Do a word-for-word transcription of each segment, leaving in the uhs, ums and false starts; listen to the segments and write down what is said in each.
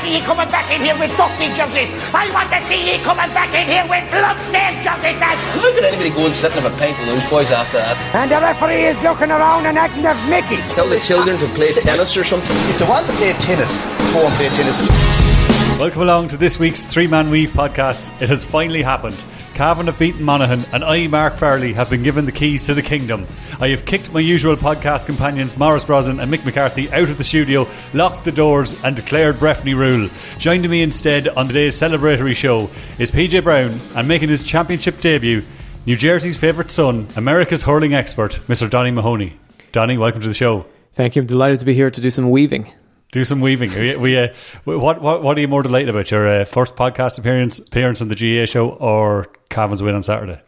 see you coming back in here with ducting jerseys. I want to see you coming back in here with blood-stained jerseys, lad. Look at anybody go and sit in a pint and lose, boys, after that. And the referee is looking around and acting as Mickey. Tell the children to play tennis or something. If they want to play tennis, go and play tennis. Welcome along to this week's Three Man Weave podcast. It has finally happened. Cavan have beaten Monaghan and I, Mark Farley, have been given the keys to the kingdom. I have kicked my usual podcast companions Maurice Brosnan and Mick McCarthy out of the studio, locked the doors and declared Breffni rule. Joining me instead on today's celebratory show is P J Brown, and making his championship debut, New Jersey's favourite son, America's hurling expert, Mister Donny Mahoney. Donny, welcome to the show. Thank you. I'm delighted to be here to do some weaving. Do some weaving. We, we uh, what, what what are you more delighted about? Your uh, first podcast appearance appearance on the G A A show, or Cavan's win on Saturday?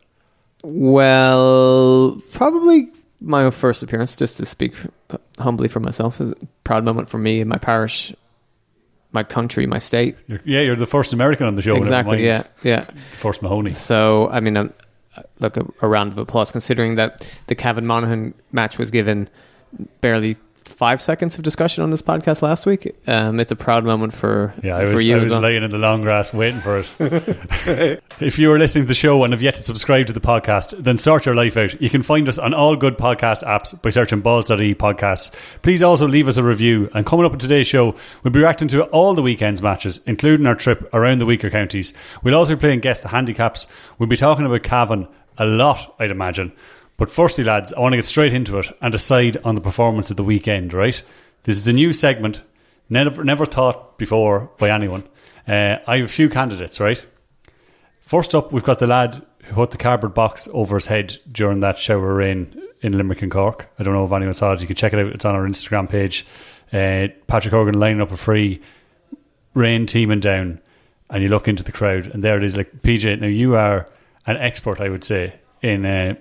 Well, probably my own first appearance. Just to speak humbly for myself, is a proud moment for me and my parish, my country, my state. You're, yeah, you're the first American on the show. Exactly. Yeah, yeah. First Mahoney. So I mean, um, look, a, a round of applause considering that the Cavan Monaghan match was given barely five seconds of discussion on this podcast last week. Um, it's a proud moment for, yeah, I for was, you. I was well. laying in the long grass waiting for it. If you are listening to the show and have yet to subscribe to the podcast, then sort your life out. You can find us on all good podcast apps by searching balls dot I E podcasts. Please also leave us a review. And coming up in today's show, we'll be reacting to all the weekend's matches, including our trip around the weaker counties. We'll also be playing Guess the Handicaps. We'll be talking about Cavan a lot, I'd imagine. But firstly, lads, I want to get straight into it and decide on the performance of the weekend, right? This is a new segment, never never thought before by anyone. Uh, I have a few candidates, right? First up, we've got the lad who put the cardboard box over his head during that shower rain in Limerick and Cork. I don't know if anyone saw it. You can check it out. It's on our Instagram page. Uh, Patrick Horgan lining up a free, rain teeming down, and you look into the crowd, and there it is. Like, P J, now you are an expert, I would say, in... Uh,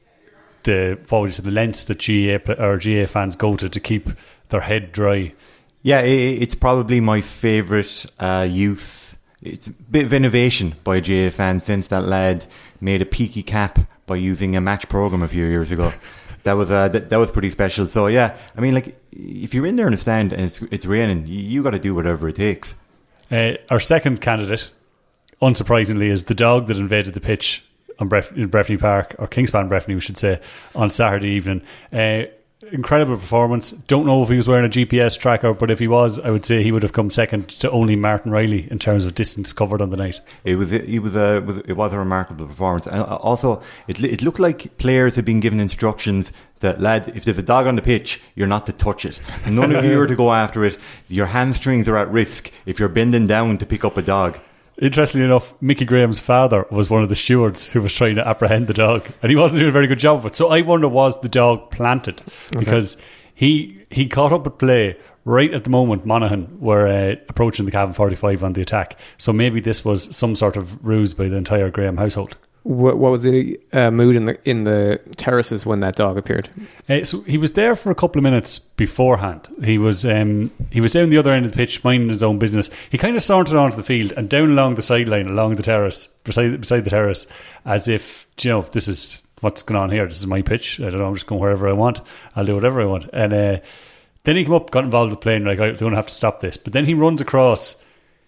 the what would you say, the lengths that G A A or G A A fans go to to keep their head dry. Yeah, it's probably my favourite uh, youth. It's a bit of innovation by a G A A fan since that lad made a peaky cap by using a match programme a few years ago. That was uh, that, that was pretty special. So yeah, I mean, like, if you're in there in the stand and it's, it's raining, you, you got to do whatever it takes. Uh, our second candidate, unsurprisingly, is the dog that invaded the pitch on Bref- in Breffni Park, or Kingspan Breffni, we should say, on Saturday evening. Uh, incredible performance. Don't know if he was wearing a G P S tracker, but if he was, I would say he would have come second to only Martin Riley in terms of distance covered on the night. It was it was a it was a remarkable performance, and also it it looked like players had been given instructions that, lads, if there's a dog on the pitch, you're not to touch it. None of you are to go after it. Your hamstrings are at risk if you're bending down to pick up a dog. Interestingly enough, Mickey Graham's father was one of the stewards who was trying to apprehend the dog, and he wasn't doing a very good job of it. So I wonder, was the dog planted? Because okay. he he caught up at play right at the moment Monaghan were uh, approaching the Cavan forty-five on the attack. So maybe this was some sort of ruse by the entire Graham household. What, what was the uh, mood in the in the terraces when that dog appeared? Uh, so he was there for a couple of minutes beforehand. He was um, he was down the other end of the pitch, minding his own business. He kind of sauntered onto the field and down along the sideline, along the terrace, beside beside the terrace, as if, you know, this is what's going on here. This is my pitch. I don't know. I'm just going wherever I want. I'll do whatever I want. And uh, then he came up, got involved with playing. Like, I'm going to have to stop this. But then he runs across,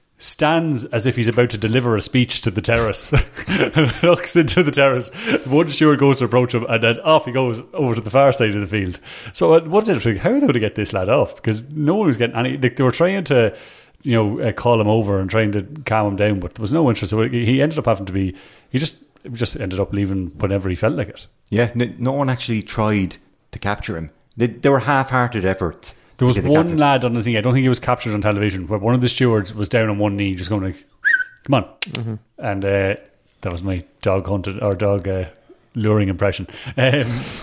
stands as if he's about to deliver a speech to the terrace, and looks into the terrace. One steward goes to approach him, and then off he goes over to the far side of the field. So uh, what's it? How are they going to get this lad off? Because no one was getting any. Like, they were trying to, you know, uh, call him over and trying to calm him down, but there was no interest. So he ended up having to be. He just just ended up leaving whenever he felt like it. Yeah, no, no one actually tried to capture him. They, they were half-hearted efforts. There was one lad on the scene, I don't think he was captured on television, where one of the stewards was down on one knee, just going like, come on. Mm-hmm. And uh, that was my dog hunted, or dog uh, luring impression. Um,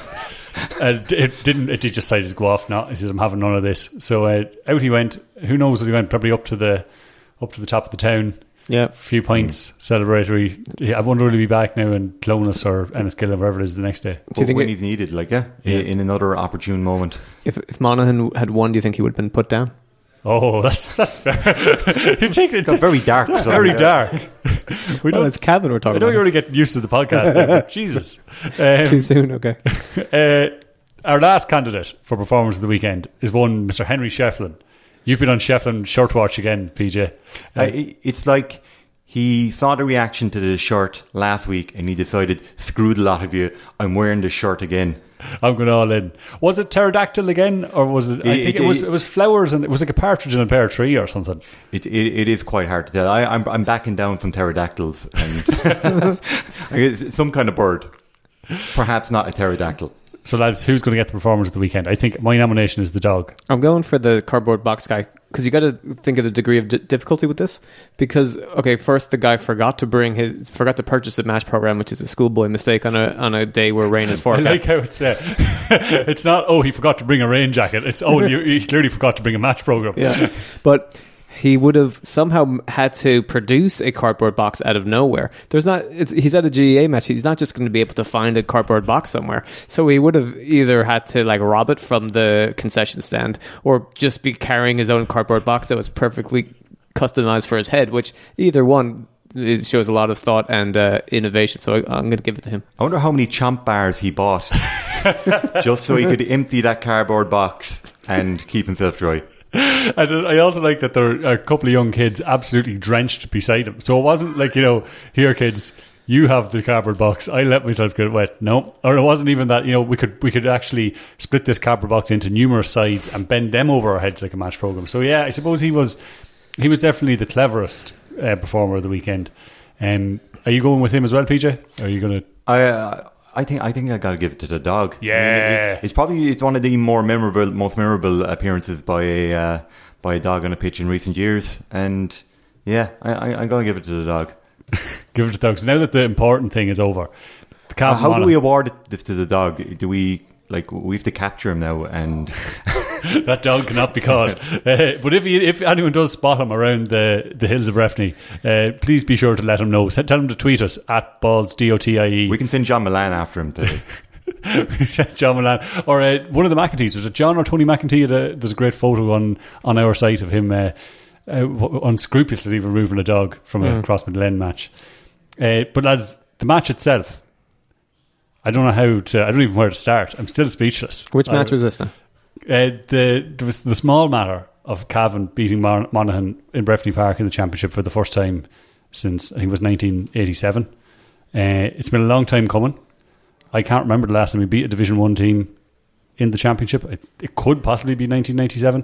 uh, it didn't, it did just decided to go off. No, he says, I'm having none of this. So uh, out he went. Who knows what he went, probably up to the up to the top of the town. Yeah, a few pints, mm. celebratory. I wonder will he be back now in Clonus or Enniskillen, wherever it is, the next day. Do you think when it, he's needed, like yeah, yeah, in another opportune moment? If if Monaghan had won, do you think he would have been put down? Oh, that's that's fair. You take it got very dark. That's very yeah. dark. We well, it's Cavan we're talking I know about. you're already getting used to the podcast now, Jesus. Um, Too soon, okay. Uh, our last candidate for performance of the weekend is one Mister Henry Shefflin. You've been on Shefflin shirt watch again, P J. Uh, Uh, it- it's like he saw the reaction to the shirt last week and he decided, screw the lot of you, I'm wearing the shirt again. I'm going all in. Was it pterodactyl again, or was it? I It- think it, it- was. It was flowers, and it was like a partridge in a pear tree or something. It, it, it is quite hard to tell. I, I'm, I'm backing down from pterodactyls and it's some kind of bird. Perhaps not a pterodactyl. So, lads, who's going to get the performance of the weekend? I think my nomination is the dog. I'm going for the cardboard box guy because you got to think of the degree of d- difficulty with this. Because okay, first the guy forgot to bring his forgot to purchase the match program, which is a schoolboy mistake on a on a day where rain is I forecast. like how it's. Uh, it's not. Oh, he forgot to bring a rain jacket. It's oh, you, he clearly forgot to bring a match program. Yeah, but he would have somehow had to produce a cardboard box out of nowhere. There's not. It's, he's at a G A A match. He's not just going to be able to find a cardboard box somewhere. So he would have either had to like rob it from the concession stand, or just be carrying his own cardboard box that was perfectly customized for his head. Which either one it shows a lot of thought and uh, innovation. So I, I'm going to give it to him. I wonder how many chomp bars he bought just so he could empty that cardboard box and keep himself dry. I, don't- I also like that there are a couple of young kids absolutely drenched beside him. So it wasn't like, you know, here kids, you have the cardboard box, I let myself get wet. No. Or it wasn't even that, you know, we could we could actually split this cardboard box into numerous sides and bend them over our heads like a match program. So yeah, I suppose he was he was definitely the cleverest uh, performer of the weekend. Um, are you going with him as well, P J? Or are you going to... I uh, I think I think I got to give it to the dog. Yeah. I mean, it- it's probably it's one of the more memorable, most memorable appearances by a uh, by a dog on a pitch in recent years. And yeah, I, I, I'm going to give it to the dog. Give it to the dog. So now that the important thing is over, the Uh, Cavan how do Monaghan- we award this to the dog? Do we like we have to capture him now? And that dog cannot be caught. Uh, but if he, if anyone does spot him around the, the hills of Breffni, uh, please be sure to let him know. Tell him to tweet us at balls D O T I E. we can send John Milan after him to. We said John Milan or uh, one of the McEntees. Was it John or Tony McEntee? Uh, there's a great photo on on our site of him uh, uh, unscrupulously removing a dog from a Mm. Cross Midland match. Uh, but lads, the match itself, I don't know how to. I don't even know where to start. I'm still speechless. Which match I, was this now? Uh, the there was the small matter of Cavan beating Mon- Monaghan in Breffni Park in the championship for the first time since I think it was nineteen eighty-seven. Uh, it's been a long time coming. I can't remember the last time we beat a Division One team in the championship. It, it could possibly be nineteen ninety-seven.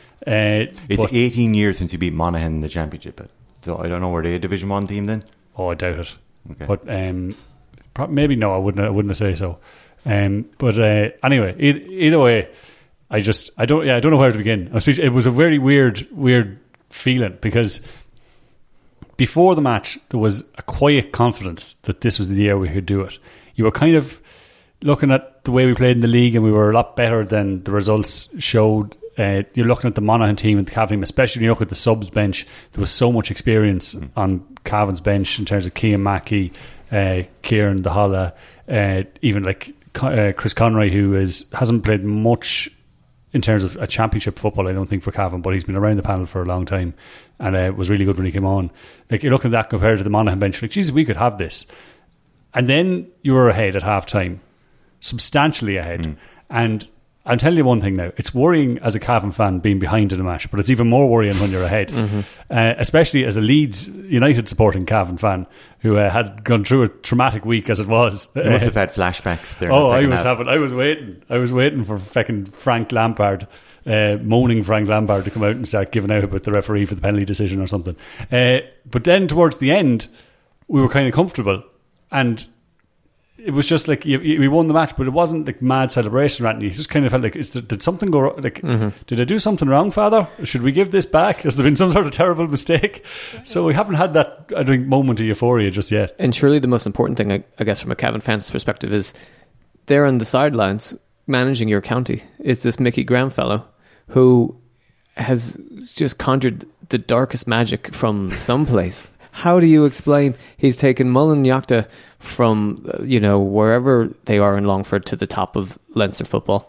Uh, It's but- eighteen years since you beat Monaghan in the championship. So I don't know, were they a Division One team then? Oh, I doubt it. Okay. But um, pro- maybe no, I wouldn't. I wouldn't say so. Um, but uh, anyway, e- either way, I just I don't. Yeah, I don't know where to begin. I'm speech- it was a very weird, weird feeling because before the match there was a quiet confidence that this was the year we could do it. You were kind of looking at the way we played in the league, and we were a lot better than the results showed. Uh, you're looking at the Monaghan team and the Cavan team, especially when you look at the subs bench. There was so much experience mm. on Cavan's bench in terms of Cian Mackey, uh, Kieran Dahala, uh, even like uh, Chris Conroy, who is hasn't played much in terms of a championship football, I don't think, for Cavan, but he's been around the panel for a long time and uh, was really good when he came on. Like, you're looking at that compared to the Monaghan bench, like, Jesus, we could have this. And then you were ahead at half time, substantially ahead. Mm. And I'll tell you one thing now, it's worrying as a Cavan fan being behind in a match, but it's even more worrying when you're ahead, mm-hmm. uh, especially as a Leeds United supporting Cavan fan who uh, had gone through a traumatic week as it was. You must have had flashbacks there. Oh, I was half. having, I was waiting. I was waiting for fucking Frank Lampard, uh, moaning Frank Lampard to come out and start giving out about the referee for the penalty decision or something. Uh, but then towards the end, we were kind of comfortable, and it was just like you, you, we won the match, but it wasn't like mad celebration or anything. You just kind of felt like, is there, did something go wrong? Like, mm-hmm. did I do something wrong, Father? Should we give this back? Has there been some sort of terrible mistake? So we haven't had that, I think, moment of euphoria just yet. And surely the most important thing, I, I guess, from a Cavan fan's perspective is there on the sidelines managing your county is this Mickey Graham fellow who has just conjured the darkest magic from someplace. How do you explain he's taken Mullen Yakta from, uh, you know, wherever they are in Longford to the top of Leinster football?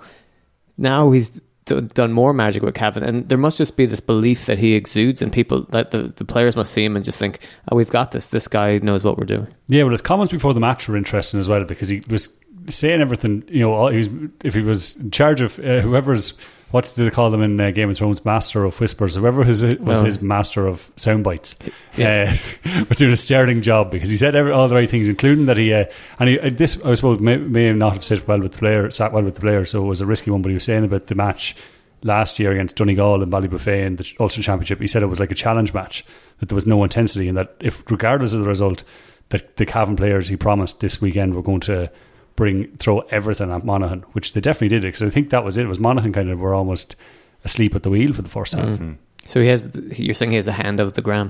Now he's d- done more magic with Cavan, and there must just be this belief that he exudes, and people, that the, the players must see him and just think, oh, we've got this. This guy knows what we're doing. Yeah, well, his comments before the match were interesting as well, because he was saying everything, you know, he was, if he was in charge of uh, whoever's what do they call them in uh, Game of Thrones? Master of Whispers. Whoever his, was Well, his master of sound bites Yeah. uh, was doing a sterling job because he said every, all the right things, including that he uh, and he, uh, this I suppose may, may not have sat well with the player, sat well with the player, so it was a risky one. But he was saying about the match last year against Donegal and Ballybuffet in the Ulster Championship. He said it was like a challenge match, that there was no intensity, and that if regardless of the result, that the Cavan players he promised this weekend were going to bring throw everything at Monaghan, which they definitely did, because I think that was it. It was Monaghan kind of were almost asleep at the wheel for the first half. Mm. So he has. You're saying he has a hand of the gram.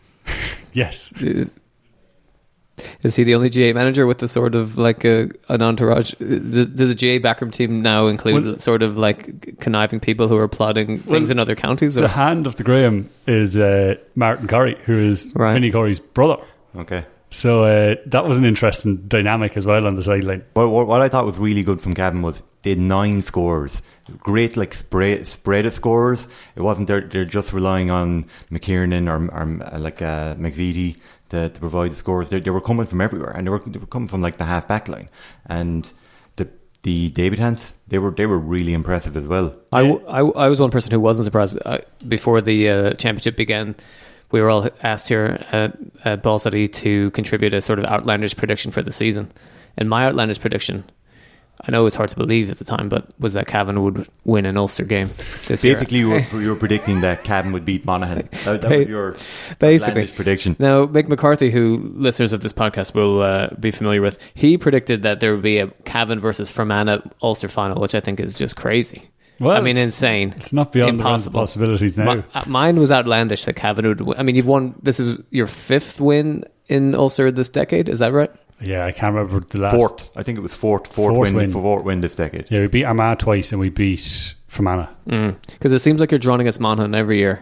Yes. Is, is he the only G A manager with the sort of like a an entourage? Does, does the G A backroom team now include Well, sort of like conniving people who are plotting things well, in other counties? Or? The hand of the Graham is uh, Martin Corey, who is Right. Vinnie Corey's brother. Okay. So uh, that was an interesting dynamic as well on the sideline. What, what, what I thought was really good from Cavan was they had nine scores. Great, like spread, spread of scores. It wasn't they're, they're just relying on McKiernan or, or uh, like uh, McVitie to, to provide the scores. They, they were coming from everywhere, and they were they were coming from like the half back line. And the the debutants, they were they were really impressive as well. I, w- I, w- I was one person who wasn't surprised uh, before the uh, championship began. We were all asked here at, at Ball City to contribute a sort of outlandish prediction for the season. And my outlandish prediction, I know it was hard to believe at the time, but was that Cavan would win an Ulster game this Basically, you year. were, you were predicting that Cavan would beat Monaghan. That, that was your Basically. outlandish prediction. Now, Mick McCarthy, who listeners of this podcast will uh, be familiar with, he predicted that there would be a Cavan versus Fermanagh Ulster final, which I think is just crazy. Well, I mean, it's- insane. It's not beyond the realms of Impossible. possibilities now. Mi- uh, mine was outlandish that Cavan would win. I mean, you've won, this is your fifth win in Ulster this decade, is that right? Yeah, I can't remember the last. Fourth, I think it was fourth, fourth, Fourth win, win. fourth win this decade. Yeah, we beat Armagh twice and we beat Fermanagh. Because it seems like you're drawing against Monaghan every year,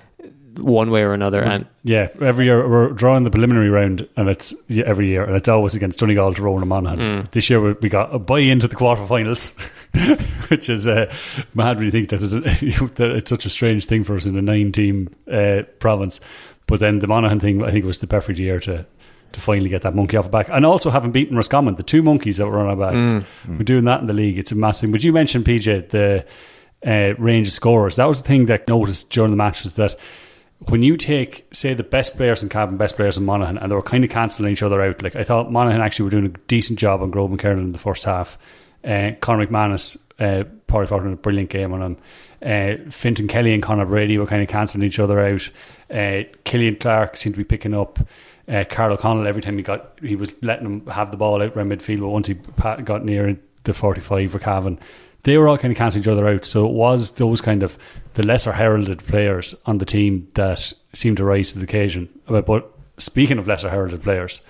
one way or another. And Yeah, every year we're drawing the preliminary round, and it's yeah, every year, and it's always against Donegal, Tyrone, and Monaghan. Mm. This year we, we got a bye into the quarterfinals, which is uh, mad when you think that, is a, that it's such a strange thing for us in a nine-team uh, province. But then the Monaghan thing, I think, was the perfect year to to finally get that monkey off the back, and also having beaten Roscommon, the two monkeys that were on our backs. Mm. We're doing that in the league. It's a massive thing. But you mentioned, P J, the uh, range of scorers. That was the thing that I noticed during the match, was that when you take, say, the best players in Cavan, best players in Monaghan, and they were kind of cancelling each other out. Like, I thought Monaghan actually were doing a decent job on Grove McKernan in the first half. Uh, Conor McManus, uh, probably thought a brilliant game on him. Uh, Fintan Kelly and Conor Brady were kind of cancelling each other out. Uh, Killian Clark seemed to be picking up. Uh, Carl O'Connell, every time he got, he was letting him have the ball out around midfield, but once he got near the forty-five for Cavan, they were all kind of cancelling each other out. So it was those kind of the lesser heralded players on the team that seemed to rise to the occasion. But, but speaking of lesser heralded players,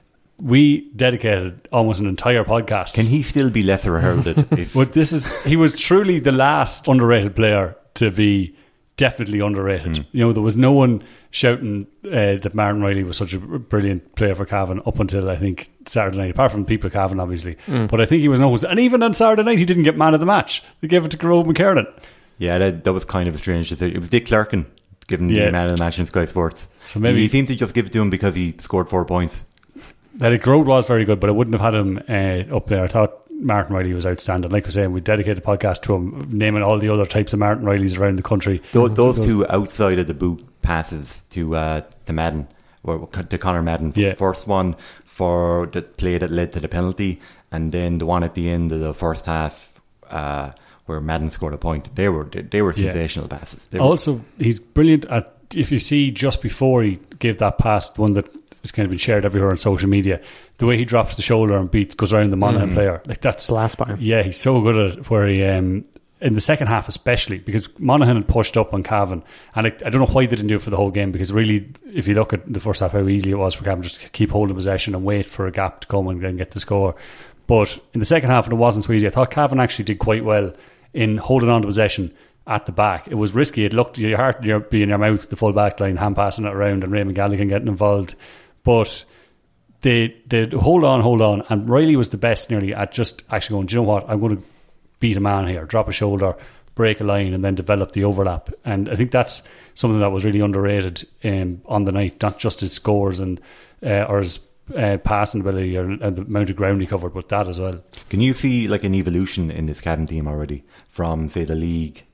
we dedicated almost an entire podcast. Can he still be lesser heralded? If But this is, he was truly the last underrated player to be definitely underrated. Mm. You know, there was no one shouting uh, that Martin Riley was such a brilliant player for Cavan up until, I think, Saturday night, apart from the people of Cavan, obviously. Mm. But I think he was no, and even on Saturday night, he didn't get man of the match. They gave it to Grove McKernan. yeah, that, that was kind of a strange decision. It was Dick Clerkin giving Yeah. the man of the match in Sky Sports. So maybe- he seemed to just give it to him because he scored four points. That Grove was very good, but I wouldn't have had him uh, up there. I thought Martin Riley was outstanding. Like we're saying, we dedicated a podcast to him, naming all the other types of Martin Rileys around the country. Those, those two outside of the boot passes to uh, to Madden, or to Conor Madden. Yeah. First one for the play that led to the penalty, and then the one at the end of the first half uh, where Madden scored a point. They were they, they were Yeah. sensational passes. They were, Also, he's brilliant at, if you see just before he gave that pass, one that has kind of been shared everywhere on social media, the way he drops the shoulder and beats, goes around the Monaghan Mm-hmm. player. Like that's Blast by him. Yeah, he's so good at it, where he, um, in the second half especially, because Monaghan had pushed up on Cavan, and I, I don't know why they didn't do it for the whole game, because really, if you look at the first half, how easy it was for Cavan just to keep holding possession and wait for a gap to come and then get the score. But in the second half, when it wasn't so easy, I thought Cavan actually did quite well in holding on to possession at the back. It was risky. It looked, your heart you'd be in your mouth, the full back line, hand passing it around, and Raymond Galligan getting involved. But they they hold on, hold on, and Riley was the best nearly at just actually going, do you know what, I'm going to beat a man here, drop a shoulder, break a line, and then develop the overlap. And I think that's something that was really underrated um, on the night, not just his scores and uh, or his uh, passing ability or and the amount of ground he covered, but that as well. can you see like an evolution in this Cavan team already from say the league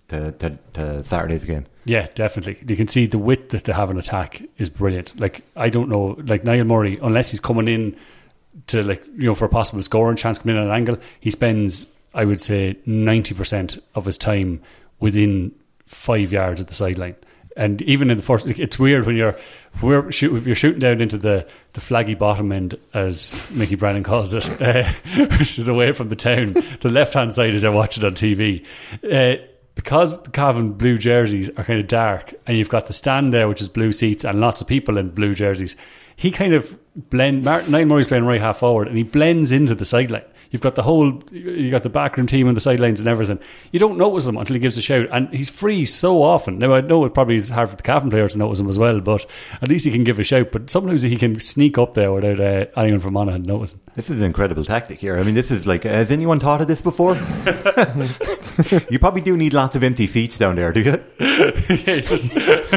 to, to, to Saturday's game. Yeah, definitely. You can see the width that they have in attack is brilliant. Like, I don't know, like Niall Murray, unless he's coming in to, like, you know, for a possible scoring chance, coming in at an angle, he spends, I would say, ninety percent of his time within five yards of the sideline. And even in the first, it's weird when you're we're shoot, if you're shooting down into the, the flaggy bottom end, as Mickey Brennan calls it, uh, which is away from the town. The left hand side as I watch it on T V. Uh, because the Cavan blue jerseys are kind of dark, and you've got the stand there, which is blue seats, and lots of people in blue jerseys, he kind of blend. Martin Niall Murray's playing right half forward, and he blends into the sideline. You've got the whole, you got the backroom team on the sidelines and everything. You don't notice him until he gives a shout, and he's free so often. Now I know it probably is hard for the Cavan players to notice him as well, but at least he can give a shout. But sometimes he can sneak up there without uh, anyone from Monaghan noticing. This is an incredible tactic here. I mean, this is like, has anyone thought of this before? You probably do need lots of empty seats down there, do you? Yeah, just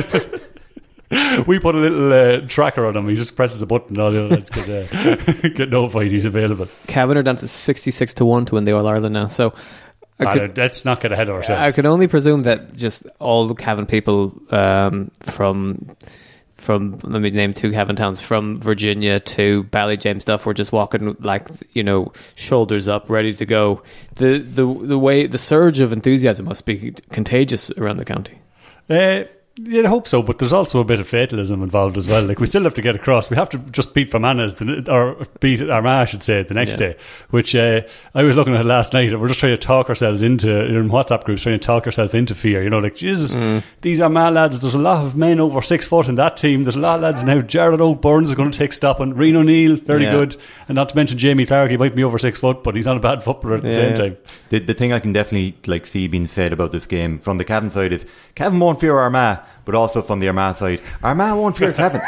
we put a little uh, tracker on him. He just presses a button, and all the other lads get, uh, get notified he's available. Cavan are down to sixty-six to one to win the All Ireland now. So I ah, could, let's not get ahead of ourselves. I could only presume that just all the Cavan people um, from from let me name two Cavan towns, from Virginia to Ballyjames stuff, were just walking like, you know, shoulders up, ready to go. The the the way the surge of enthusiasm must be contagious around the county. Uh, Yeah, I hope so, but there's also a bit of fatalism involved as well. Like, we still have to get across. We have to just beat Fermanagh, or beat Armagh, I should say, the next yeah. day. Which uh, I was looking at last night, and we're just trying to talk ourselves into, in WhatsApp groups, trying to talk ourselves into fear. You know, like, Jesus, mm. these Armagh lads, there's a lot of men over six foot in that team. There's a lot of lads now. Jared O'Burns is going to take stopping. Rian O'Neill, very yeah. good. And not to mention Jamie Clark, he might be over six foot, but he's not a bad footballer at the yeah, same yeah. time. The, the thing I can definitely like see being said about this game from the Cavan side is Cavan won't fear Armagh, but also from the Armagh side, Armagh won't fear Cavan.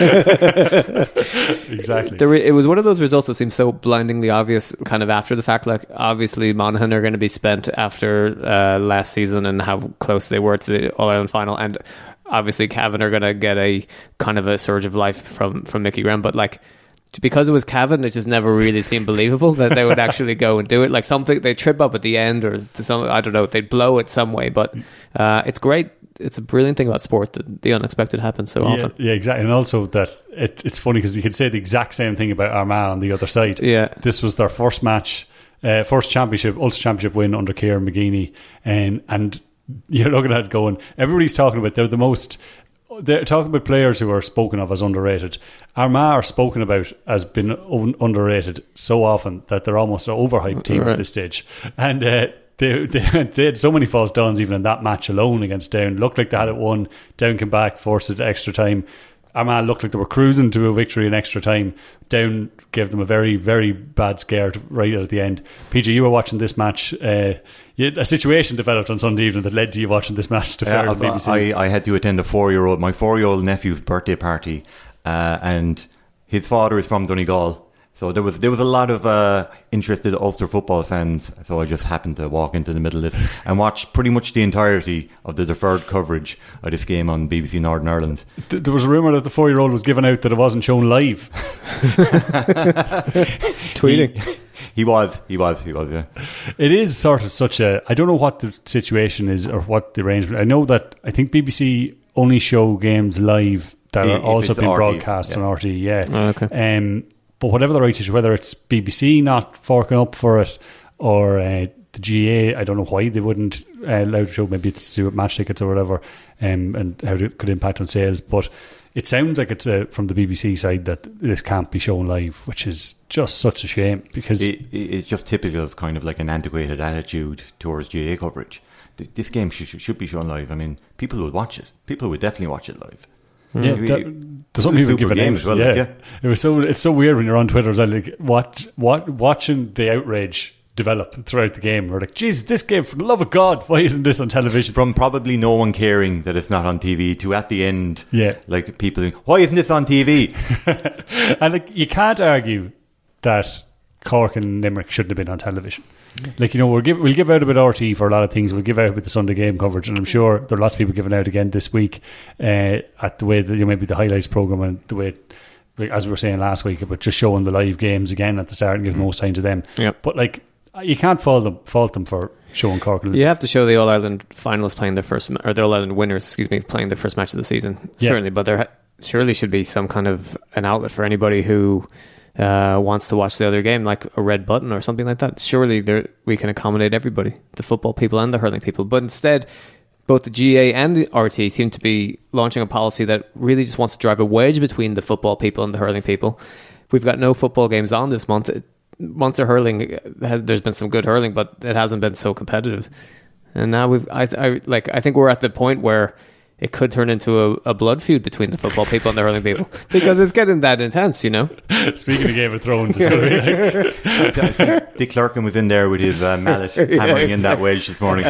Exactly. There, it was one of those results that seemed so blindingly obvious kind of after the fact. Like, obviously Monaghan are going to be spent after uh, last season and how close they were to the All-Ireland final, and obviously Cavan are going to get a kind of a surge of life from, from Mickey Graham, but like, because it was Cavan, it just never really seemed believable that they would actually go and do it. Like, something, they trip up at the end, or some, I don't know, they'd blow it some way. But uh, it's great. It's a brilliant thing about sport that the unexpected happens so yeah, often. Yeah, exactly. And also that it, it's funny because you could say the exact same thing about Armagh on the other side. Yeah. This was their first match, uh, first championship, Ulster Championship win under Kieran McGeeney. And, and you're looking at it going, everybody's talking about, they're the most... They're talking about players who are spoken of as underrated. Armagh are spoken about as being un- underrated so often that they're almost an overhyped team right. at this stage. And uh, they, they they had so many false dawns even in that match alone against Down. Looked like they had it won. Down came back, forced it to extra time. Armagh looked like they were cruising to a victory in extra time. Down gave them a very, very bad scare right at the end. P J, you were watching this match. Uh, a situation developed on Sunday evening that led to you watching this match to fair uh, on B B C. I, I had to attend a four-year-old, my four-year-old nephew's birthday party, uh, and his father is from Donegal. So there was there was a lot of uh, interested Ulster football fans. So I just happened to walk into the middle of this and watch pretty much the entirety of the deferred coverage of this game on B B C Northern Ireland. There was a rumour that the four-year-old was given out that it wasn't shown live. Tweeting. He, he was, he was, he was, yeah. It is sort of such a... I don't know what the situation is or what the arrangement... I know that I think B B C only show games live that are If also it's being R T, broadcast yeah. on R T, yeah. Oh, okay. Um, but whatever the right issue, whether it's B B C not forking up for it or uh, the G A, I don't know why they wouldn't uh, allow to show. Maybe it's to do with match tickets or whatever, um, and how it could impact on sales. But it sounds like it's uh, from the B B C side that this can't be shown live, which is just such a shame because it, it's just typical of kind of like an antiquated attitude towards G A coverage. This game should, should be shown live. I mean, people would watch it. People would definitely watch it live. Yeah, we, that, there's something even given out. Well, yeah. like, yeah, it was so. It's so weird when you're on Twitter. It's like what, what, watching the outrage develop throughout the game. We're like, geez, this game, for the love of God, why isn't this on television? From probably no one caring that it's not on T V to at the end, yeah, like people, going, why isn't this on T V? And like, you can't argue that Cork and Limerick shouldn't have been on television. Like, you know, we'll give we'll give out a bit of R T for a lot of things. We'll give out with the Sunday game coverage, and I'm sure there are lots of people giving out again this week uh, at the way that, you know, maybe the highlights program and the way, as we were saying last week, about just showing the live games again at the start and giving mm. most time to them. Yep. But like, you can't fault them, fault them for showing Cork. You have to show the All Ireland finalists playing their first, or the All Ireland winners, excuse me, playing their first match of the season. Yeah. Certainly, but there surely should be some kind of an outlet for anybody who uh, wants to watch the other game, like a red button or something like that. Surely there we can accommodate everybody, the football people and the hurling people. But instead, both the G A A and the R T seem to be launching a policy that really just wants to drive a wedge between the football people and the hurling people. We've got no football games on this month. Munster hurling, there's been some good hurling, but it hasn't been so competitive. And now we've, I, I like, I think we're at the point where it could turn into a, a blood feud between the football people and the hurling people because it's getting that intense, you know. Speaking of Game of Thrones, it's going to be like I think Dick Clerkin was in there with his uh, mallet hammering in that wedge this morning.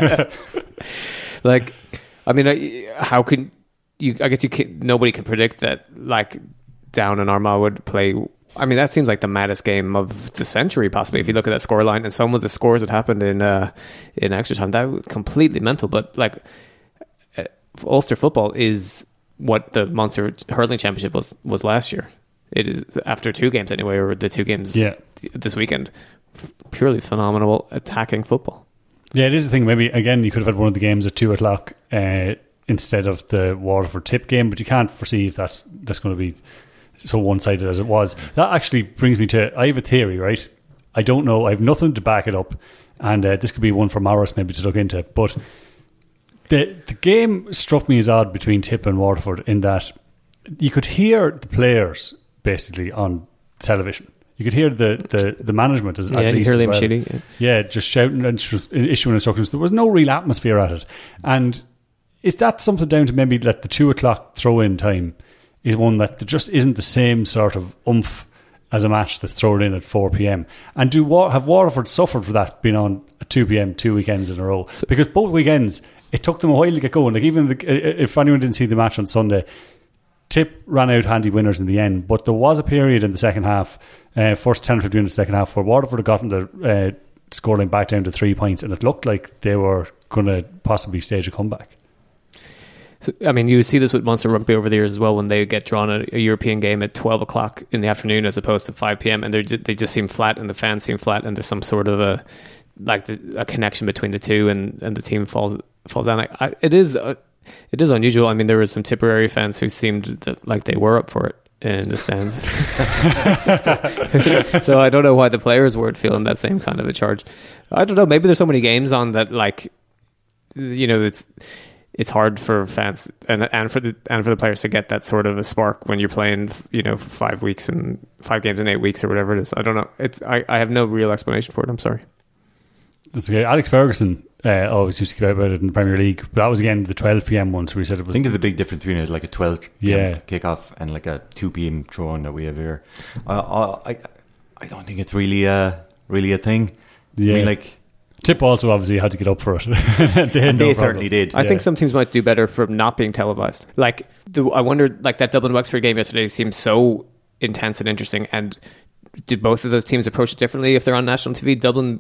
Like, I mean, I- how can you? I guess you can, nobody can predict that. Like, Down and Armagh would play. I mean, that seems like the maddest game of the century, possibly. If you look at that scoreline and some of the scores that happened in uh, in extra time, that was completely mental. But like, uh, Ulster football is what the Munster hurling championship was was last year. It is after two games anyway, or the two games Yeah. this weekend. F- purely phenomenal attacking football. Yeah, it is the thing. Maybe, again, you could have had one of the games at two o'clock uh, instead of the Waterford tip game, but you can't foresee if that's that's going to be so one-sided as it was. That actually brings me to, I have a theory, right? I don't know. I have nothing to back it up, and uh, this could be one for Morris maybe to look into. But the the game struck me as odd between Tip and Waterford in that you could hear the players basically on television. You could hear the, the, the management as Yeah, at you least hear as Liam well. Sheedy, yeah. Yeah, just shouting and sh- issuing instructions. There was no real atmosphere at it. And is that something down to maybe that the two o'clock throw-in time is one that there just isn't the same sort of oomph as a match that's thrown in at four p.m. And do Wa- have Waterford suffered for that being on at two p.m. two weekends in a row? Because both weekends, it took them a while to get going. Like even the, if anyone didn't see the match on Sunday, Tip ran out handy winners in the end, but there was a period in the second half, uh, first ten or fifteen in the second half, where Waterford had gotten the uh, scoreline back down to three points, and it looked like they were going to possibly stage a comeback. So, I mean, you see this with Munster Rugby over the years as well when they get drawn a, a European game at twelve o'clock in the afternoon as opposed to five p.m. and they they just seem flat and the fans seem flat and there's some sort of a like the, a connection between the two and, and the team falls falls down. I, I, it is uh, it is unusual. I mean, there were some Tipperary fans who seemed that, like they were up for it in the stands. So I don't know why the players weren't feeling that same kind of a charge. I don't know. Maybe there's so many games on that, like, you know, it's it's hard for fans and and for the and for the players to get that sort of a spark when you're playing, you know, five weeks and five games in eight weeks or whatever it is. I don't know. It's I, I have no real explanation for it. I'm sorry. That's okay. Alex Ferguson uh, always used to give out about it in the Premier League, but that was again the twelve p.m. one, so we said it I was. think there's a big difference between it, like a twelve Yeah. kickoff and like a two p.m. throw-in that we have here. Uh, I I don't think it's really a really a thing. Yeah. I mean, like Tip also obviously had to get up for it. they had and no they problem. certainly did. I Yeah. think some teams might do better from not being televised. Like, the, I wonder, like that Dublin Wexford game yesterday seemed so intense and interesting. And do both of those teams approach it differently if they're on national T V? Dublin,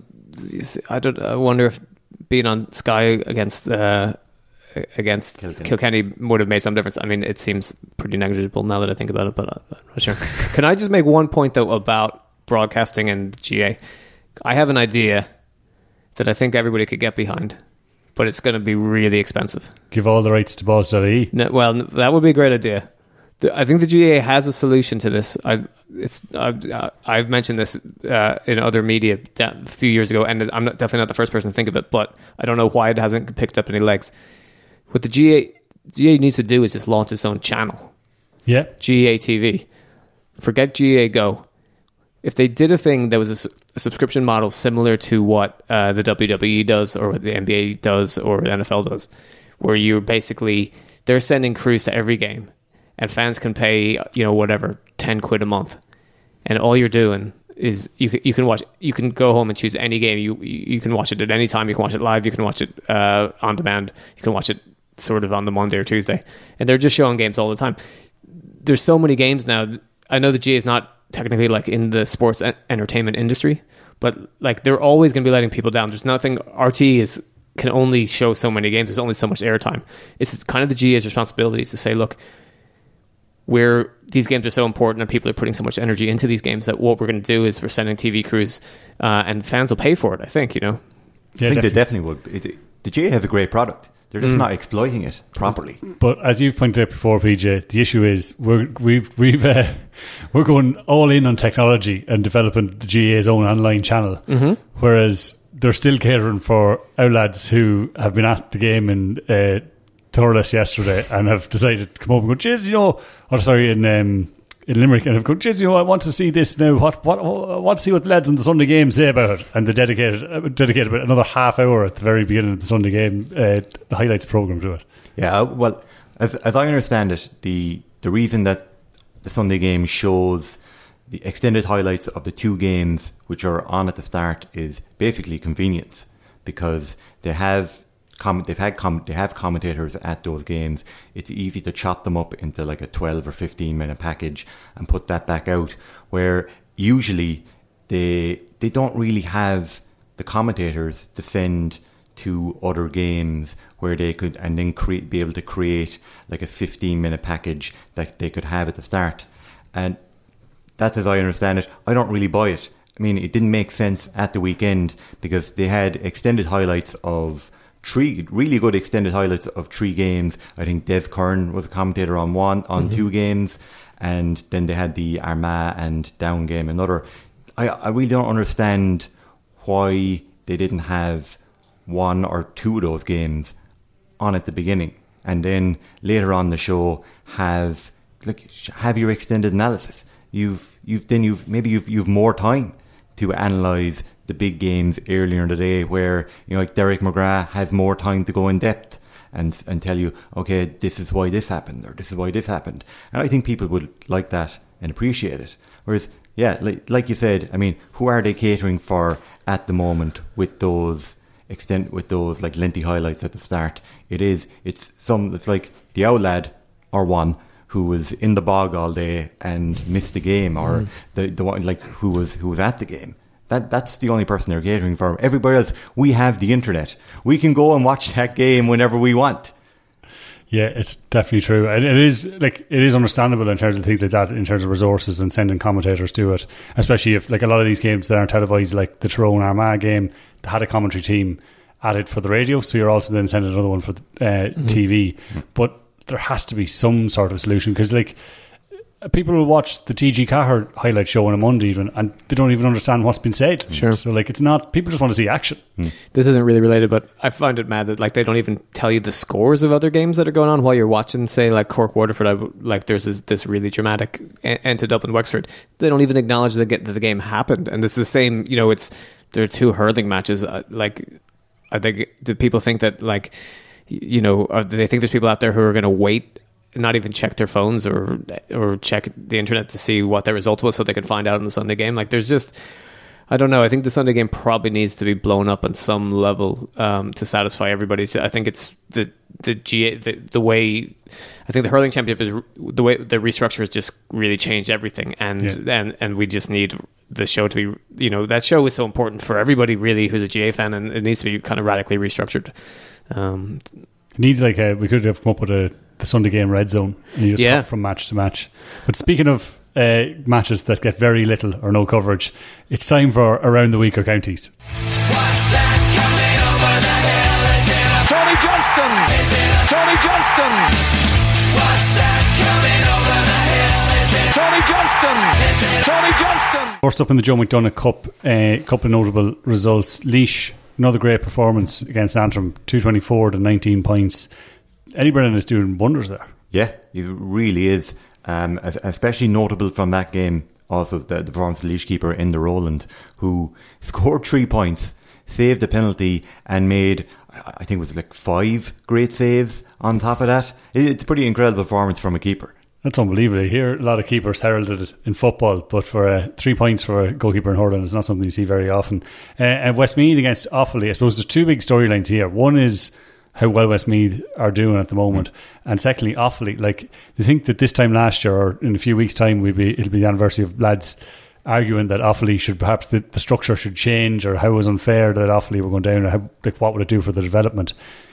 I don't. I wonder if being on Sky against uh, against Kilkenny. Kilkenny would have made some difference. I mean, it seems pretty negligible now that I think about it, but I'm not sure. Can I just make one point though about broadcasting and G A? I have an idea that I think everybody could get behind, but it's going to be really expensive. Give all the rights to balls dot I E. No, well, that would be a great idea. The, I think the G A A has a solution to this. I've, it's, I've, I've mentioned this uh, in other media a few years ago, and I'm not, definitely not the first person to think of it, but I don't know why it hasn't picked up any legs. What the G A, G A needs to do is just launch its own channel, Yeah. G A T V. Forget G A Go. If they did a thing that was a, su- a subscription model similar to what uh, the W W E does or what the N B A does or the N F L does, where you're basically, they're sending crews to every game and fans can pay, you know, whatever, ten quid a month. And all you're doing is you can, you can watch, you can go home and choose any game. You you can watch it at any time. You can watch it live. You can watch it uh, on demand. You can watch it sort of on the Monday or Tuesday. And they're just showing games all the time. There's so many games now. I know the G A is not technically like in the sports en- entertainment industry, but like they're always going to be letting people down. There's nothing, R T is can only show so many games. There's only so much airtime. It's kind of the G A's responsibility to say, look, we're these games are so important and people are putting so much energy into these games that what we're going to do is we're sending T V crews uh, and fans will pay for it, I think, you know. Yeah, I think definitely. they definitely would. It, the J A has a great product. They're just mm. not exploiting it properly. But as you've pointed out before, P J, the issue is we're we've we've uh, we're going all in on technology and developing the G A A's own online channel, mm-hmm. whereas they're still catering for our lads who have been at the game in uh, Thurles yesterday and have decided to come over and go, "Jeez, you know," or sorry, in um, in Limerick, and have gone, "Jeez, you know, I want to see this now. What what I want to see what the lads in the Sunday game say about it." And they dedicated uh, dedicated about another half hour at the very beginning of the Sunday game, uh, the highlights program to it. Yeah, well, as as I understand it, the the reason that the Sunday game shows the extended highlights of the two games which are on at the start is basically convenience, because they have com- they've had com- they have commentators at those games. It's easy to chop them up into like a twelve or fifteen minute package and put that back out, where usually they they don't really have the commentators to send to other games where they could and then create be able to create like a fifteen minute package that they could have at the start. And that's as I understand it. I don't really buy it. I mean, it didn't make sense at the weekend because they had extended highlights of three, really good extended highlights of three games. I think Des Kern was a commentator on one, on mm-hmm. two games, and then they had the Armagh and Down game, another. I, I really don't understand why they didn't have one or two of those games on at the beginning, and then later on the show have like have your extended analysis. You've you've then you've maybe you've you've more time to analyse the big games earlier in the day, where you know like Derek McGrath has more time to go in depth and and tell you, okay, this is why this happened or this is why this happened. And I think people would like that and appreciate it. Whereas, yeah, like like you said, I mean, who are they catering for at the moment with those extent with those like lengthy highlights at the start? It is it's some it's like the Owl lad or one who was in the bog all day and missed the game, or mm. the the one like who was who was at the game. That that's the only person they're catering for. Everybody else, we have the internet. We can go and watch that game whenever we want. Yeah, it's definitely true. It, it is like it is understandable in terms of things like that, in terms of resources and sending commentators to it. Especially if like a lot of these games that aren't televised, like the Tyrone Armagh game, they had a commentary team at it for the radio, so you're also then sending another one for the uh, mm-hmm. T V. Mm-hmm. But there has to be some sort of solution, because like people will watch the T G Cahir highlight show on a Monday even, and they don't even understand what's been said. Sure. So like it's not, people just want to see action. Mm. This isn't really related, but I find it mad that like they don't even tell you the scores of other games that are going on while you're watching, say like Cork Waterford. Like there's this, this really dramatic end to Dublin Wexford. They don't even acknowledge that the game happened, and it's the same. You know, it's there are two hurling matches. Uh, like I think, do people think that like you know, or do they think there's people out there who are going to wait, not even check their phones or or check the internet to see what their result was so they could find out in the Sunday game? Like there's just, I don't know. I think the Sunday game probably needs to be blown up on some level um, to satisfy everybody. So I think it's the the G A, the, the way, I think the hurling championship is the way the restructure has just really changed everything, and yeah. and and we just need the show to be, you know, that show is so important for everybody really who's a G A fan, and it needs to be kind of radically restructured. Um, it needs like a, we could have come up with a the Sunday game red zone, and you just yeah. hop from match to match. But speaking of uh, matches that get very little or no coverage, it's time for Around the Weaker Counties. What's that coming over the hill? Is it a Tony Johnston? Is it a Tony Johnston? What's that coming over the hill? Is it Tony Johnston? Is it Tony Johnston? First up in the Joe McDonagh Cup, a uh, couple of notable results. Laois, another great performance against Antrim, two twenty-four to nineteen points. Eddie Brennan is doing wonders there. Yeah, he really is. Um, especially notable from that game, also the, the performance of the Laois keeper in the Rowland, who scored three points, saved the penalty, and made, I think it was like five great saves on top of that. It's a pretty incredible performance from a keeper. That's unbelievable. You hear a lot of keepers heralded in football, but for uh, three points for a goalkeeper in hurling is not something you see very often. Uh, and Westmeath against Offaly, I suppose there's two big storylines here. One is how well Westmeath are doing at the moment, mm. and secondly, Offaly. Like, they think that this time last year, or in a few weeks' time, we'll be it'll be the anniversary of lads arguing that Offaly should perhaps the, the structure should change, or how it was unfair that Offaly were going down, or how, like what would it do for the development.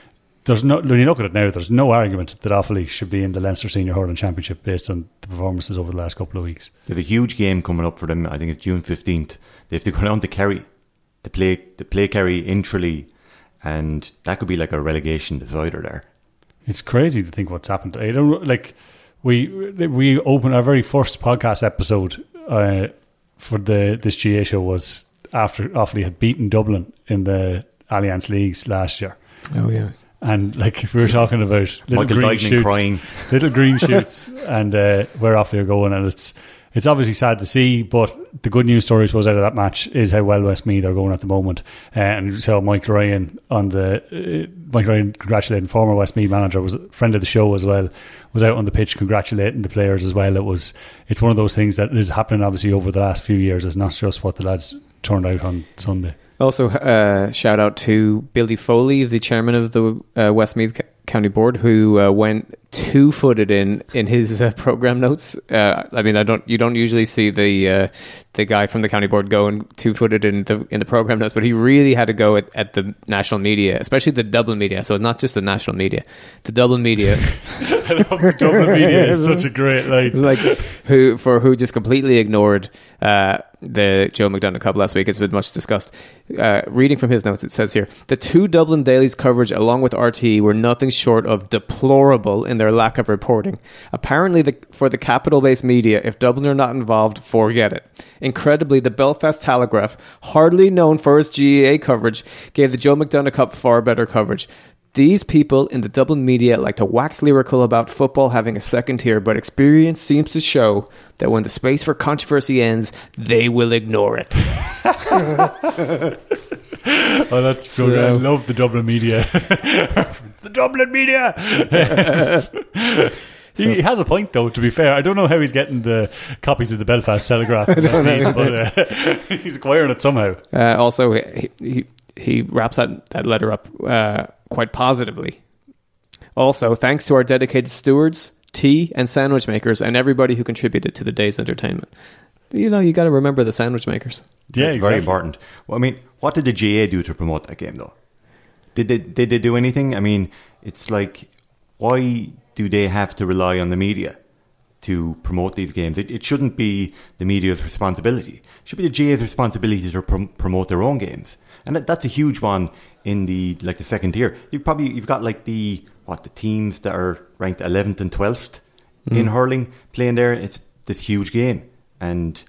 there's no, when you look at it now, there's no argument that Offaly should be in the Leinster Senior Hurling Championship based on the performances over the last couple of weeks. There's a huge game coming up for them. I think it's June fifteenth. They have to go down to Kerry to play, to play Kerry in Tralee, and that could be like a relegation decider there. It's crazy to think what's happened. I don't like we we opened our very first podcast episode uh, for the this G A A show was after Offaly had beaten Dublin in the Alliance Leagues last year. Oh yeah. And like we were talking about little Michael green Dyson shoots, crying. little green shoots, and uh, where Offaly are going, and it's it's obviously sad to see. But the good news story, I suppose, out of that match is how well Westmeath are going at the moment. Uh, and you saw Mike Ryan on the uh, Mike Ryan congratulating former Westmeath manager, was a friend of the show as well, was out on the pitch congratulating the players as well. It was it's one of those things that is happening obviously over the last few years. It's not just what the lads turned out on Sunday. Also, uh, shout out to Billy Foley, the chairman of the uh, Westmeath C- County Board, who uh, went two-footed in in his uh, program notes. Uh, I mean, I don't you don't usually see the uh, the guy from the county board going two-footed in the in the program notes, but he really had to go at, at the national media, especially the Dublin media. So not just the national media, the Dublin media. I love the Dublin media. It's such a great line. It's like who for who just completely ignored uh, the Joe McDonough Cup last week. It's been much discussed. Uh, reading from his notes, it says here, the two Dublin dailies' coverage along with R T E were nothing short of deplorable in their lack of reporting. Apparently, the, for the capital-based media, if Dublin are not involved, forget it. Incredibly, the Belfast Telegraph, hardly known for its G A A coverage, gave the Joe McDonough Cup far better coverage. These people in the Dublin media like to wax lyrical about football having a second tier, but experience seems to show that when the space for controversy ends, they will ignore it. Oh, that's brilliant. I love the Dublin media. The Dublin media. He has a point, though, to be fair. I don't know how he's getting the copies of the Belfast Telegraph, that's me, but uh, he's acquiring it somehow. Uh, also, he, he, he wraps that, that letter up uh, quite positively. Also, thanks to our dedicated stewards, tea and sandwich makers, and everybody who contributed to the day's entertainment. You know, you got to remember the sandwich makers. Yeah, it's exactly. very important. Well, I mean, what did the G A A do to promote that game, though? Did they, did they do anything? I mean, it's like, why do they have to rely on the media to promote these games? It, it shouldn't be the media's responsibility. It should be the G A A's responsibility to prom- promote their own games. And that, that's a huge one in the like the second tier. You've probably you've got like the what the teams that are ranked eleventh and twelfth mm. in hurling playing there. It's this huge game, and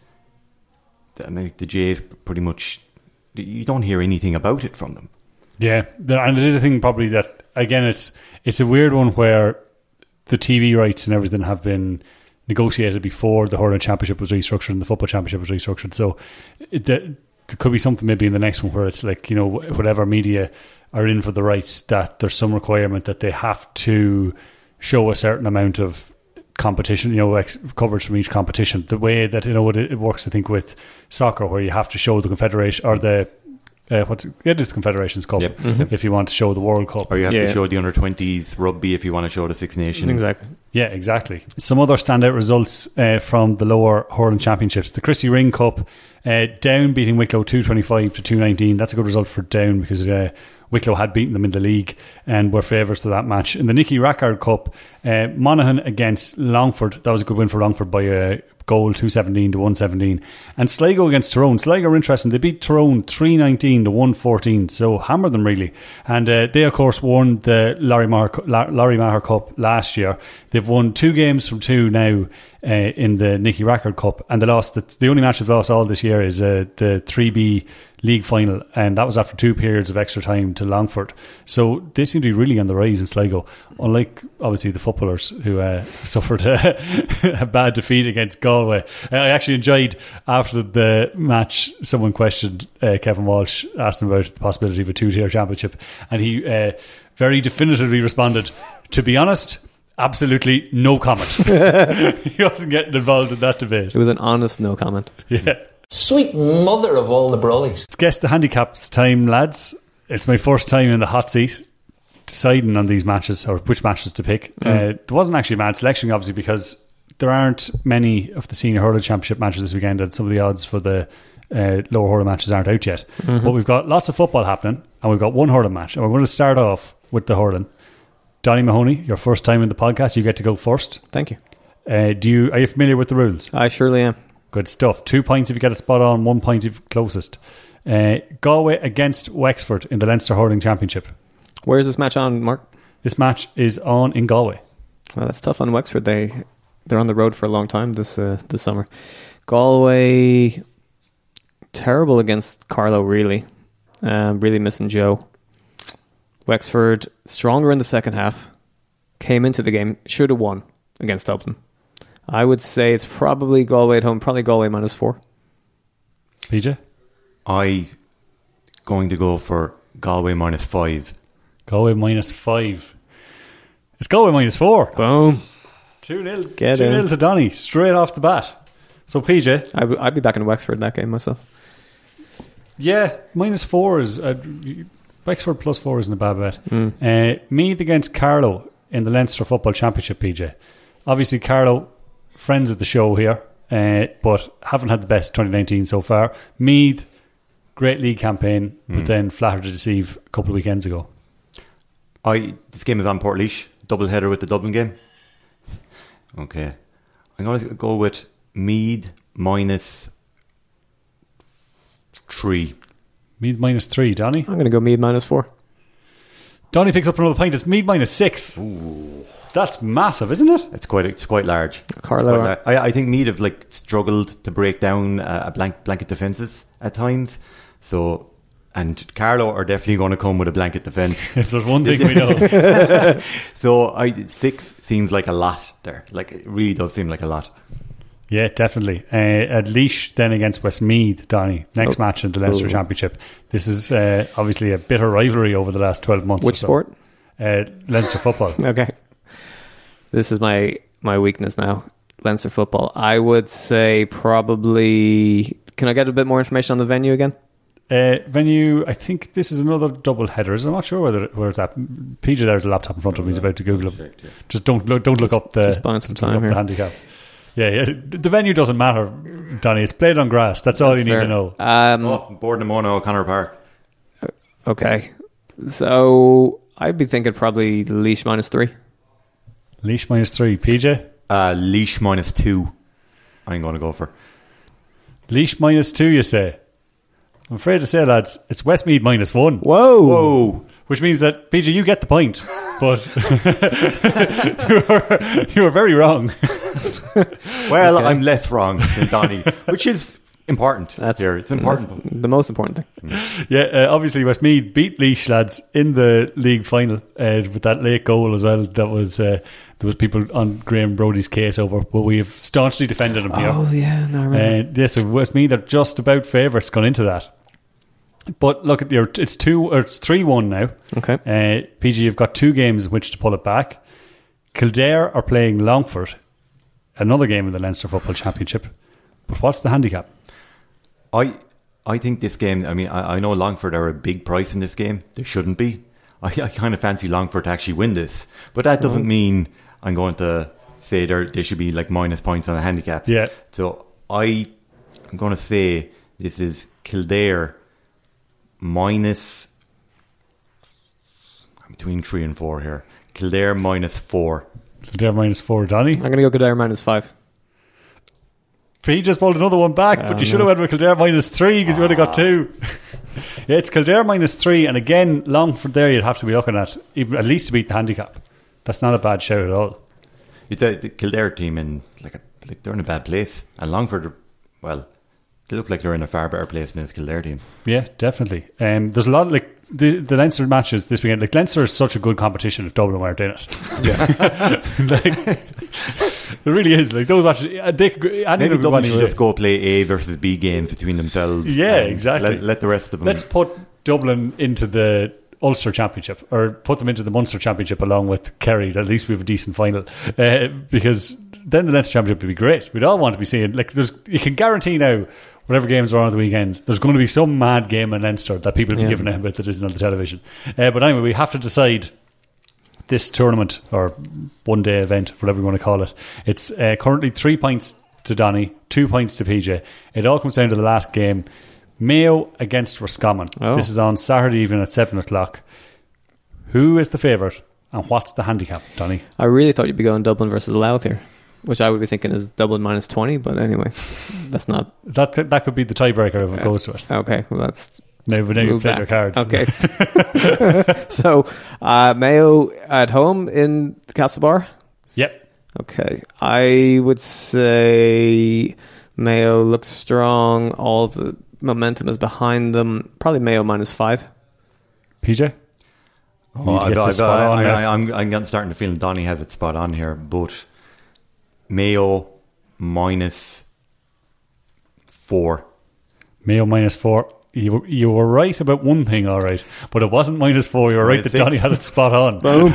I mean, the G A A's pretty much, you don't hear anything about it from them. Yeah, and it is a thing probably that, again, it's it's a weird one where the T V rights and everything have been negotiated before the hurling championship was restructured and the football championship was restructured. So it, there could be something maybe in the next one where it's like, you know, whatever media are in for the rights, that there's some requirement that they have to show a certain amount of competition, you know, ex- coverage from each competition. The way that, you know, it, it works, I think, with soccer, where you have to show the Confederation or the Uh, what's it, it is the Confederations Cup, yep. mm-hmm. if you want to show the World Cup, or you have yeah. to show the under twenties rugby if you want to show the Six Nations. Exactly. Yeah, exactly. Some other standout results uh, from the lower hurling championships: the Christy Ring Cup, uh, Down beating Wicklow two twenty-five to two nineteen. That's a good result for Down because uh, Wicklow had beaten them in the league and were favourites to that match. In the Nicky Rackard Cup, uh, Monaghan against Longford. That was a good win for Longford by a goal, two seventeen to one seventeen. And Sligo against Tyrone. Sligo are interesting. They beat Tyrone three nineteen to one fourteen, so hammered them really. And uh, they, of course, won the Larry Maher, Larry Maher Cup last year. They've won two games from two now uh, in the Nicky Rackard Cup, and they lost the, the only match they've lost all this year is uh, the three B league final, and that was after two periods of extra time to Longford. So they seem to be really on the rise in Sligo, unlike obviously the footballers who uh, suffered a, a bad defeat against Galway. I actually enjoyed after the match, someone questioned uh, Kevin Walsh, asked him about the possibility of a two-tier championship, and he uh, very definitively responded, "To be honest, absolutely no comment." He wasn't getting involved in that debate. It was an honest no comment. Yeah. Sweet mother of all the brollies. Let's guess the handicaps time, lads. It's my first time in the hot seat deciding on these matches or which matches to pick. Mm. Uh, there wasn't actually a mad selection, obviously, because there aren't many of the senior hurling championship matches this weekend, and some of the odds for the uh, lower hurling matches aren't out yet. Mm-hmm. But we've got lots of football happening, and we've got one hurling match, and we're going to start off with the hurling. Donny Mahoney, your first time in the podcast, you get to go first. Thank you. Uh, do you are you familiar with the rules? I surely am. Good stuff. Two points if you get it spot on, one point if closest. Uh, Galway against Wexford in the Leinster Hurling Championship. Where's this match on, Mark? This match is on in Galway. Well, that's tough on Wexford. They they're on the road for a long time this uh, this summer. Galway, terrible against Carlo. Really, um, really missing Joe. Wexford stronger in the second half. Came into the game, should have won against Dublin. I would say it's probably Galway at home. Probably Galway minus four. P J, I going to go for Galway minus five. Galway minus five. It's Galway minus four. Boom. Two nil. Get two in. nil to Donny straight off the bat. So P J, I w- I'd be back in Wexford in that game myself. yeah, minus four is uh, Wexford plus four isn't a bad bet. Mm. Uh, Meath against Carlow in the Leinster Football Championship. P J, obviously Carlow, friends of the show here, uh, but haven't had the best twenty nineteen so far. Meath, great league campaign, mm. but then flattered to deceive a couple of weekends ago. I this game is on Portlaoise, double header with the Dublin game. Okay, I'm going to go with Meath minus three. Meath minus three, Donny. I'm going to go Meath minus four. Donny picks up another point. It's Meath minus six. Ooh. That's massive, isn't it? It's quite it's quite large. Carlo, Quite lar- I, I think Meath have like struggled to break down uh, a blank, blanket defences at times. So, and Carlo are definitely going to come with a blanket defence. If there's one thing we know. So I six seems like a lot there. Like it really does seem like a lot. Yeah, definitely. Uh, at Laois then against Westmeath, Donny. Next Oh. match in the Leinster Oh. Championship. This is uh, obviously a bitter rivalry over the last twelve months. Which or so. sport? Uh, Leinster football. Okay. This is my, my weakness now. Leinster football. I would say probably... Can I get a bit more information on the venue again? Uh, venue, I think this is another double header. I'm not sure whether where it's at. P J, there's a laptop in front of him. He's about to Google it. Just don't look, don't look up the, just buying some don't look time up here. the handicap. Yeah, yeah. The venue doesn't matter, Donny. It's played on grass. That's all That's you need fair. to know. Um, Oh, Bournemouth, O'Connor Park. Okay. So I'd be thinking probably Laois minus three. Laois minus three. P J? Uh, Laois minus two. I'm going to go for. Laois minus two, you say? I'm afraid to say, lads, it's Westmeath minus one. Whoa. Whoa. Which means that, P J, you get the point. But you, were, you were very wrong. Well, Okay. I'm less wrong than Donny, which is important That's here. It's important. that's the most important thing. Yeah, uh, obviously Westmeath beat Laois, lads, in the league final uh, with that late goal as well. That was uh, there was people on Graham Brody's case over, but we have staunchly defended him here. Oh, yeah. No, I remember. Uh, yes, so Westmeath are just about favourites going into that. But look at your, it's two or it's three one now. Okay. Uh, P G, you've got two games in which to pull it back. Kildare are playing Longford, another game in the Leinster Football Championship. But what's the handicap? I I think this game, I mean, I, I know Longford are a big price in this game. They shouldn't be. I, I kind of fancy Longford to actually win this. But that doesn't mean I'm going to say they're- they should be like minus points on the handicap. Yeah. So I, I'm going to say this is Kildare minus, I'm between three and four here. Kildare minus four. Kildare minus four, Donny. I'm going to go Kildare minus five. P just pulled another one back, but Oh, you should have no. went with Kildare minus three because you only got two. Yeah, it's Kildare minus three, and again, Longford there you'd have to be looking at, even, at least to beat the handicap. That's not a bad shout at all. It's a the Kildare team in like, a, like they're in a bad place, and Longford, are, well, they look like they're in a far better place than this Kildare team. Yeah, definitely. Um, there's a lot, like, the, the Leinster matches this weekend. Like, Leinster is such a good competition if Dublin weren't in it. Yeah. Like, it really is. Like, those matches, uh, they could, go- any of Maybe them could go Dublin should anyway. just go play A versus B games between themselves. Yeah, and exactly. Let, let the rest of them. Let's put Dublin into the Ulster Championship, or put them into the Munster Championship along with Kerry. At least we have a decent final, uh, because then the Leinster Championship would be great. We'd all want to be seeing, like, there's, you can guarantee now, whatever games are on at the weekend, there's going to be some mad game in Leinster that people will be Yeah. giving out about that isn't on the television. Uh, but anyway, we have to decide this tournament or one day event, whatever you want to call it. It's uh, currently three points to Donny, two points to P J. It all comes down to the last game. Mayo against Roscommon. Oh. This is on Saturday evening at seven o'clock. Who is the favourite And what's the handicap, Donny? I really thought you'd be going Dublin versus Louth here, which I would be thinking is Dublin minus twenty, but anyway, that's not. That could, that could be the tiebreaker if it uh, goes to it. Okay, well, that's. Now, now you've played your cards. Okay. So, uh, Mayo at home in Castlebar? Yep. Okay. I would say Mayo looks strong. All the momentum is behind them. Probably Mayo minus five. P J? Oh, I, I, I, I, I'm, I'm starting to feel Donny has it spot on here, but Mayo minus four. Mayo minus four. You you were right about one thing, all right, but it wasn't minus four. You were right that Donny had it spot on. Boom.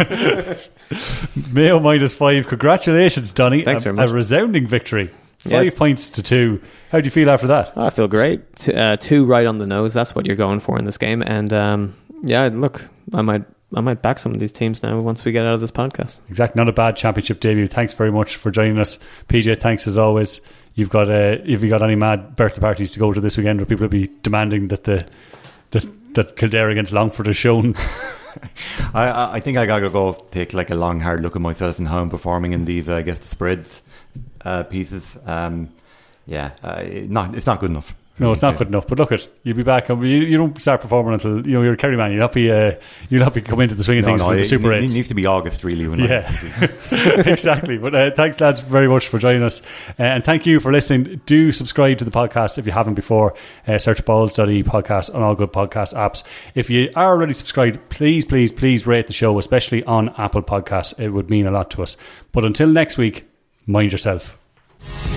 Mayo minus five. Congratulations, Donny. Thanks a, very much. A resounding victory. Five Yeah. points to two. How do you feel after that? I feel great. T- uh, two right on the nose. That's what you're going for in this game. And um, yeah, look, I might I might back some of these teams now once we get out of this podcast. Exactly. Not a bad championship debut. Thanks very much for joining us, P J. Thanks as always. You've got uh, have you got any mad birthday parties to go to this weekend where people will be demanding that the that, that Kildare against Longford is shown? I I think I gotta go take like a long hard look at myself and how I'm performing in these uh, I guess the spreads uh, pieces. Um, yeah, uh, not it's not good enough. No, it's not good enough. But look, at you'll be back. You, you don't start performing until you know you're a Kerry man. You'll not be uh, you'll not be coming into the swing of No, things no, with the it, Super it Eights. needs to be August really. When Yeah, I, exactly. But uh, thanks, lads, very much for joining us, uh, and thank you for listening. Do subscribe to the podcast if you haven't before. Uh, search Ball Study Podcast on all good podcast apps. If you are already subscribed, please, please, please rate the show, especially on Apple Podcasts. It would mean a lot to us. But until next week, mind yourself.